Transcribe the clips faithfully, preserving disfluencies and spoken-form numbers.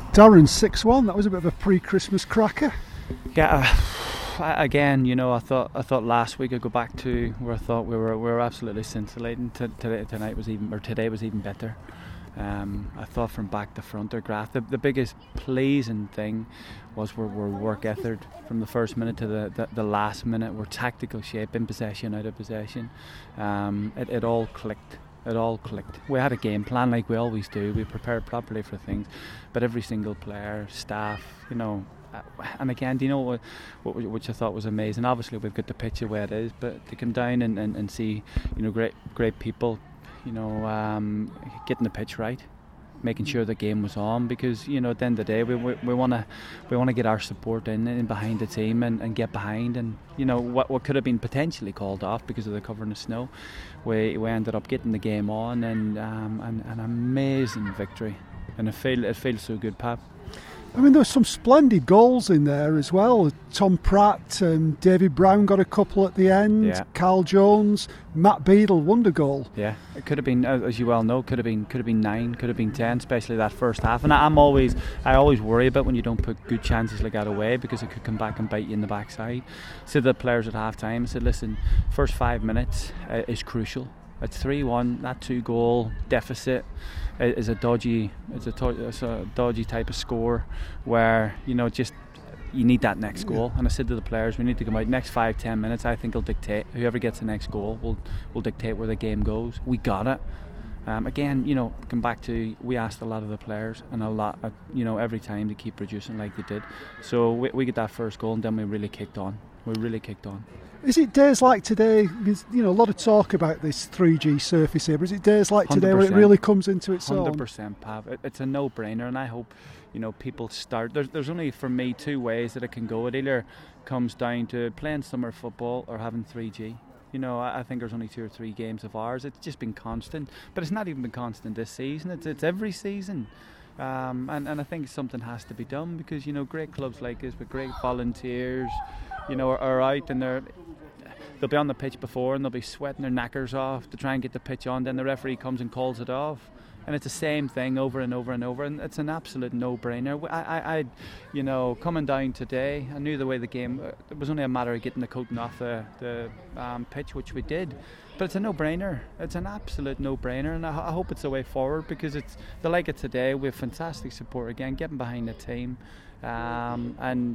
Darren, six one, that was a bit of a pre-Christmas cracker. Yeah, uh, again, you know, I thought I thought last week I'd go back to where I thought we were we were absolutely scintillating. T- today, tonight was even, or today was even better. Um, I thought from back to front, their graph. The, the biggest pleasing thing was we're, we're work ethic from the first minute to the, the, the last minute. We're tactical shape, in possession, out of possession. Um, it, it all clicked. It all clicked. We had a game plan like we always do. We prepared properly for things, but every single player, staff, you know. Uh, and again, do you know what, what, which I thought was amazing? Obviously, we've got the pitch the way it is, but to come down and, and, and see, you know, great great people, you know, um, getting the pitch right, making sure the game was on, because you know at the end of the day we we want to we want to get our support in, in behind the team and, and get behind, and you know what what could have been potentially called off because of the cover in the snow, we we ended up getting the game on, and um, and an amazing victory, and it feel it feels so good, Pat. I mean, there were some splendid goals in there as well. Tom Pratt, um, David Brown got a couple at the end. Yeah. Carl Jones, Matt Beadle, wonder goal. Yeah, it could have been, as you well know, could have been, could have been nine, could have been ten, especially that first half. And I'm always, I always worry about when you don't put good chances like that away, because it could come back and bite you in the backside. So the players at half time, I said, listen, first five minutes uh, is crucial. It's three one. That two goal deficit is a dodgy, it's a, to- it's a dodgy type of score where you know just you need that next goal. And I said to the players, we need to come out next five ten minutes. I think will dictate whoever gets the next goal will will dictate where the game goes. We got it. Um, again, you know, come back to we asked a lot of the players and a lot, of, you know, every time to keep producing like they did. So we, we get that first goal and then we really kicked on. We really kicked on. Is it days like today, you know, a lot of talk about this three G surface here, but is it days like today where it really comes into its own? one hundred percent, Pav. It, it's a no-brainer, and I hope, you know, people start. There's, there's only, for me, two ways that it can go. It either comes down to playing summer football or having three G. You know, I, I think there's only two or three games of ours. It's just been constant, but it's not even been constant this season. It's, it's every season. Um, and, and I think something has to be done, because, you know, great clubs like this with great volunteers, you know, are, are out and they're... They'll be on the pitch before and they'll be sweating their knackers off to try and get the pitch on. Then the referee comes and calls it off, and it's the same thing over and over and over. And it's an absolute no-brainer. I, I, I you know, coming down today, I knew the way the game. It was only a matter of getting the coating off the the um, pitch, which we did. But it's a no-brainer. It's an absolute no-brainer, and I, I hope it's the way forward, because it's the like it today. We have fantastic support again, getting behind the team, um, and.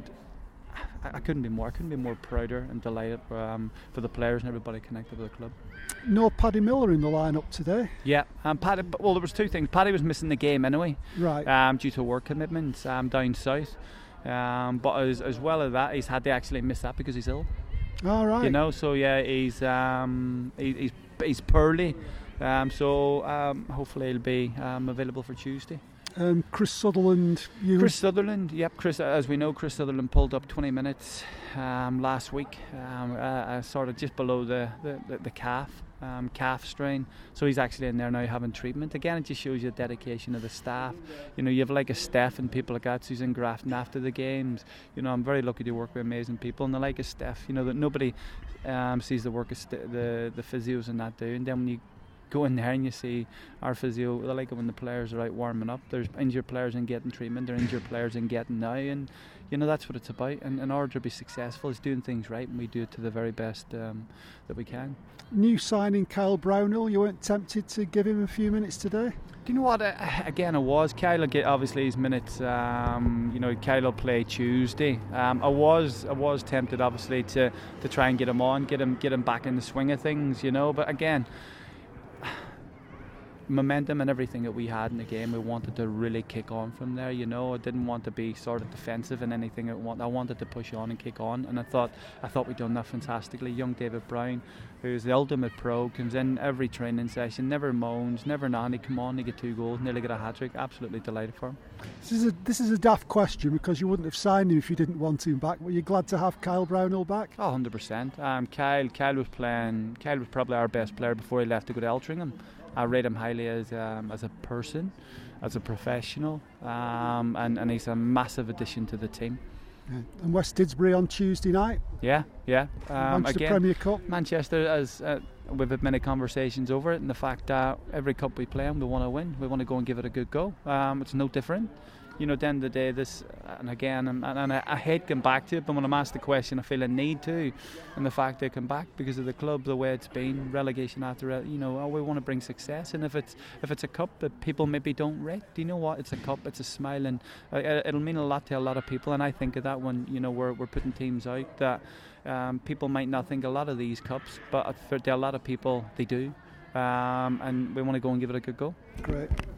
I couldn't be more. I couldn't be more prouder and delighted um, for the players and everybody connected with the club. No Paddy Miller in the lineup today. Yeah, um, Paddy. Well, there was two things. Paddy was missing the game anyway, right? Um, due to work commitments um, down south. Um, but as, as well as that, he's had to actually miss that because he's ill. All right. You know, so yeah, he's um, he, he's he's poorly. Um, so um, hopefully he'll be um, available for Tuesday. Um, Chris Sutherland. You Chris Sutherland, yep. Chris, as we know, Chris Sutherland pulled up twenty minutes um, last week, um, uh, uh, sort of just below the the, the, the calf um, calf strain. So he's actually in there now having treatment. Again, it just shows you the dedication of the staff. You know, you have like a Steph and people like that, Susan Grafton after the games. You know, I'm very lucky to work with amazing people, and the like of Steph. You know that nobody um, sees the work of st- the the physios and that do, and then when you go in there and you see our physio, I like it when the players are out warming up. There's injured players in getting treatment, there's injured players in getting now, and you know that's what it's about. And in order to be successful, is doing things right, and we do it to the very best um, that we can. New signing Kyle Brownhill, you weren't tempted to give him a few minutes today? Do you know what? Uh, again, I was. Kyle will get obviously his minutes. Um, you know, Kyle will play Tuesday. Um, I was, I was tempted obviously to to try and get him on, get him, get him back in the swing of things. You know, but again. Momentum and everything that we had in the game, we wanted to really kick on from there. You know, I didn't want to be sort of defensive in anything. I want, I wanted to push on and kick on, and I thought, I thought we'd done that fantastically. Young David Brown, who's the ultimate pro, comes in every training session, never moans, never nanny. Come on, he get two goals, nearly get a hat trick. Absolutely delighted for him. This is a this is a daft question, because you wouldn't have signed him if you didn't want him back. Were you glad to have Kyle Brownhill back? Oh, one hundred percent. Um, Kyle, Kyle was playing. Kyle was probably our best player before he left to go to Altrincham. I rate him highly as um, as a person, as a professional, um, and, and he's a massive addition to the team. Yeah. And West Didsbury on Tuesday night. Yeah, yeah. Um, Manchester again, Premier Cup. Manchester, as uh, we've had many conversations over it, and the fact that every cup we play in, we want to win. We want to go and give it a good go. Um, it's no different. you know, at the end of the day, this, and again, and, and I, I hate going back to it, but when I'm asked the question, I feel a need to, and the fact they come back because of the club, the way it's been, relegation after, you know, oh, we want to bring success, and if it's if it's a cup that people maybe don't rate, do you know what? It's a cup, it's a smile, and uh, it'll mean a lot to a lot of people, and I think of that when, you know, we're we're putting teams out that um, people might not think a lot of these cups, but for a lot of people they do, um, and we want to go and give it a good go. Great.